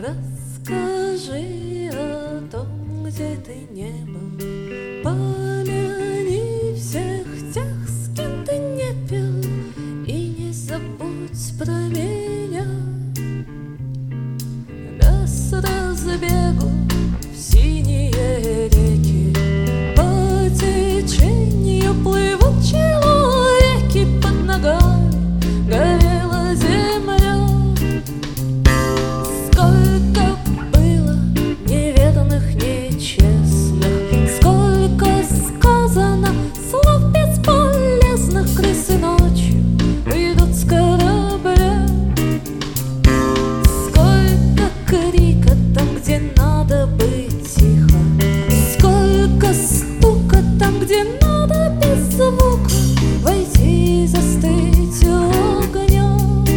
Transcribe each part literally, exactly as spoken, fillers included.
Расскажи о том, где ты не был, помяни всех тех, с кем ты не пил, и не забудь про меня. Да с разбегу в синие реки по течению плывут человеки, под ногами горела земля. Сколько было неверных, нечестных, сколько сказано слов бесполезных. Крысы ночью уйдут с корабля. Сколько крика там, где надо быть тихо, сколько стука там, где надо без звука войти и застыть у огня.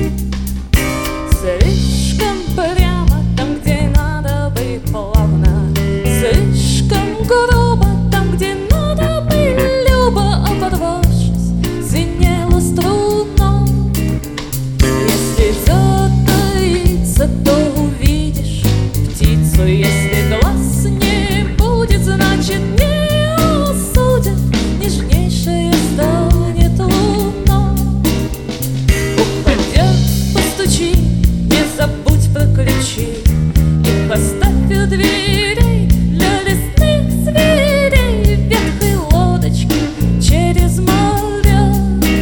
Слишком прямо там, где надо быть плавно, слишком грубо там, где надо быть любо. Оборвавшись, звенела струна. Если затаиться, то увидишь птицу. Если глаз не будет, значит не осудят. Нежнейшая станет луна. Уходя, постучи, не забудь про ключи. Их оставь у дверей для лесных зверей. Ветхой лодочки через моря.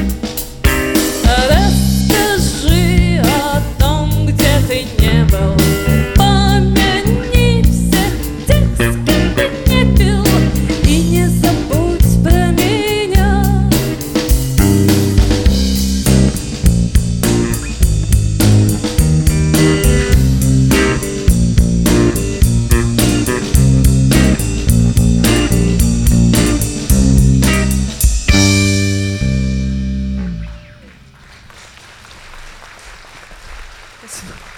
Расскажи о том, где ты не был, помяни всех тех, с кем ты не пил, и не забудь про меня. Спасибо.